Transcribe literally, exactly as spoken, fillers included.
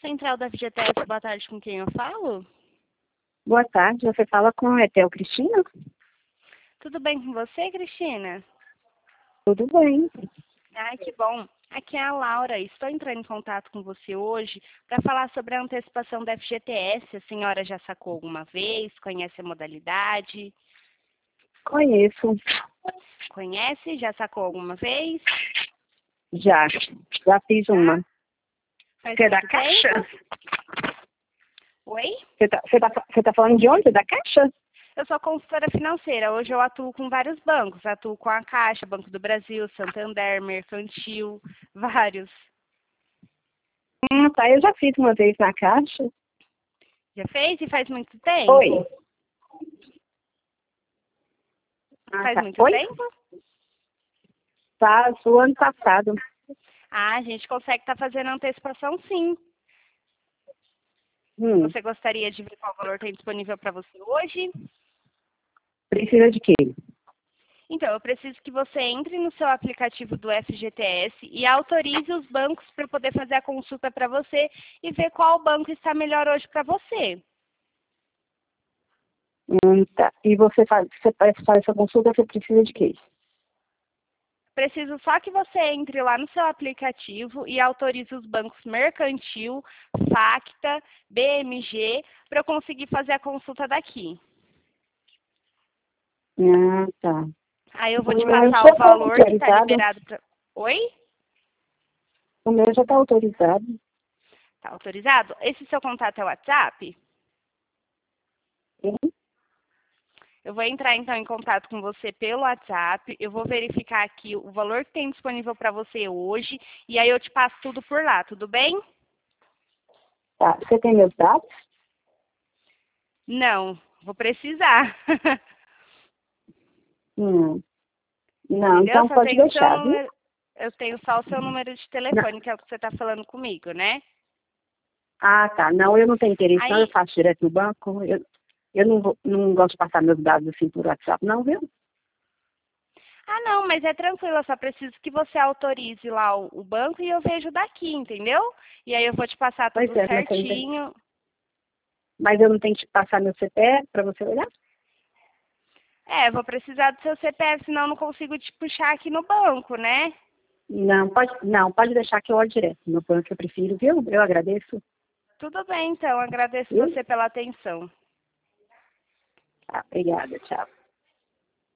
Central da F G T S, boa tarde, com quem eu falo? Boa tarde, você fala com a Etel Cristina? Tudo bem com você, Cristina? Tudo bem. Ai, que bom. Aqui é a Laura, estou entrando em contato com você hoje para falar sobre a antecipação da F G T S. A senhora já sacou alguma vez? Conhece a modalidade? Conheço. Conhece? Já sacou alguma vez? Já. Já fiz uma. Faz Você é da muito Caixa? tempo? Oi? Você tá, você, tá, você tá falando de onde? Da Caixa? Eu sou consultora financeira. Hoje eu atuo com vários bancos. Atuo com a Caixa, Banco do Brasil, Santander, Mercantil, vários. Hum, tá, eu já fiz uma vez na Caixa. Já fez e faz muito tempo? Oi. Ah, Faz tá. muito Oi? tempo? Faz o ano passado. Ah, a gente consegue estar fazendo antecipação, sim. Hum, Você gostaria de ver qual valor tem disponível para você hoje? precisa de quê? Então, eu preciso que você entre no seu aplicativo do F G T S e autorize os bancos para poder fazer a consulta para você e ver qual banco está melhor hoje para você. Hum, tá. E você faz, você faz faz essa consulta, você precisa de quê? Preciso só que você entre lá no seu aplicativo e autorize os bancos Mercantil, Facta, B M G, para eu conseguir fazer a consulta daqui. Ah, tá. Aí eu vou te O meu passar já o está valor que está autorizado. liberado para... Oi? O meu já está autorizado. Está autorizado? Esse seu contato é o WhatsApp? Sim. Eu vou entrar então em contato com você pelo WhatsApp, eu vou verificar aqui o valor que tem disponível para você hoje e aí eu te passo tudo por lá, tudo bem? Tá. Você tem meus dados? Não, vou precisar. Hum. Não, Entendeu? então Só pode tenho o seu deixar, viu? número, eu tenho só o seu número de Não. telefone, que é o que você está falando comigo, né? Ah, tá. Não, eu não tenho interesse, não. Eu Aí, faço direto no banco. Eu, eu não, vou, não gosto de passar meus dados assim por WhatsApp, não, viu? ah não, mas é tranquilo, eu só preciso que você autorize lá o, o banco e eu vejo daqui, entendeu? E aí eu vou te passar Pois tudo é, mas, você não tem, certinho. mas eu não tenho que passar meu C P F para você olhar? É, vou precisar do seu C P F, senão eu não consigo te puxar aqui no banco, né? Não, pode, não, pode deixar que eu olhe direto no banco, eu prefiro, viu? Eu agradeço. Tudo bem, então. Agradeço Viu? você pela atenção. Tá, obrigada, tchau.